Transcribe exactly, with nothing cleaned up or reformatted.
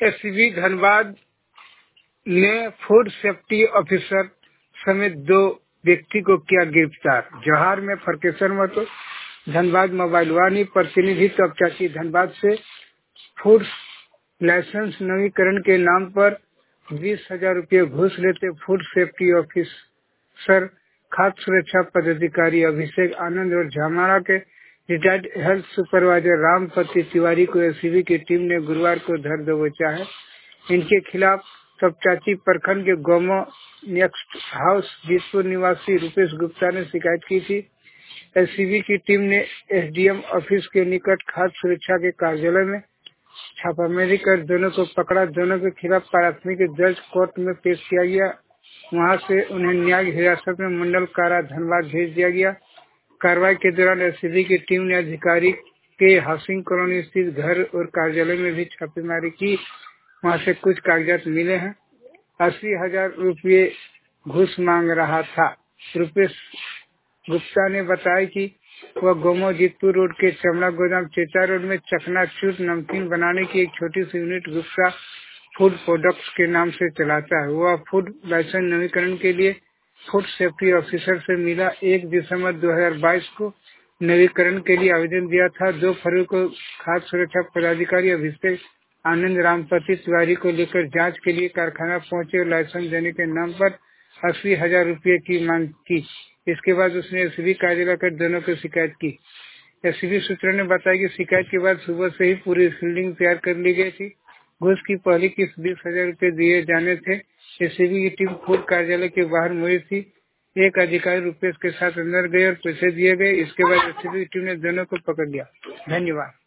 SCB Dhanbad ने food safety officer समेत दो व्यक्ति को किया गिरफ्तार। जोहार में फरकेशन मतो धनबाद मोबाइल वाणी प्रतिनिधि तबचाची धनबाद से फूड लाइसेंस नवीकरण के नाम पर बीस हजार रूपये घूस लेते फूड सेफ्टी ऑफिसर खाद्य सुरक्षा पदाधिकारी अभिषेक आनंद और झामारा के retired health supervisor Rampati Tiwari को एससीबी की टीम ने गुरुवार को धर दबोचा है। इनके खिलाफ तबचाची प्रखंड के गोमो नेक्स्ट हाउस जीतपुर निवासी रूपेश गुप्ता ने शिकायत की थी। एससीबी की टीम ने एसडीएम ऑफिस के निकट खाद्य सुरक्षा के कार्यालय में छापामारी कर दोनों को पकड़ा। दोनों के खिलाफ प्राथमिकी दर्ज कोर्ट में पेश किया गया। वहां से उन्हें न्यायिक हिरासत में मंडल कारा धनबाद भेज दिया गया। कार्रवाई के दौरान एससीबी की टीम ने अधिकारी के हाउसिंग कॉलोनी स्थित घर और कार्यालय में भी छापेमारी की। वहां से कुछ कागजात मिले हैं। अस्सी हजार रूपये घूस मांग रहा था। रूपेश गुप्ता ने बताया कि वह गोमो जीतपुर रोड के चमड़ा गोदाम चेचा रोड में चकनाचूर नमकीन बनाने की एक छोटी सी यूनिट गुप्ता फूड प्रोडक्ट्स के नाम से चलाता है। वह फूड लाइसेंस नवीकरण के लिए फूड सेफ्टी ऑफिसर से मिला। एक दिसंबर दो हजार बाईस को नवीकरण के लिए आवेदन दिया था। दो फरवरी को खाद्य सुरक्षा पदाधिकारी अभिषेक आनंद रामपति तिवारी को लेकर जांच के लिए कारखाना पहुंचे और लाइसेंस देने के नाम पर अस्सी हजार रूपये की मांग की। इसके बाद उसने एससीबी कार्यालय कर दोनों को शिकायत की। एससीबी सूत्रों ने बताया कि शिकायत के बाद सुबह से ही पूरी फील्डिंग तैयार कर ली गई थी। घूस की पहली किस्त बीस हजार रूपये दिए जाने थे। एससीबी की टीम फूड कार्यालय के बाहर मुड़ी थी। एक अधिकारी रुपेश के साथ अंदर गए और पैसे दिए गए। इसके बाद एससीबी की टीम ने दोनों को पकड़ लिया। धन्यवाद।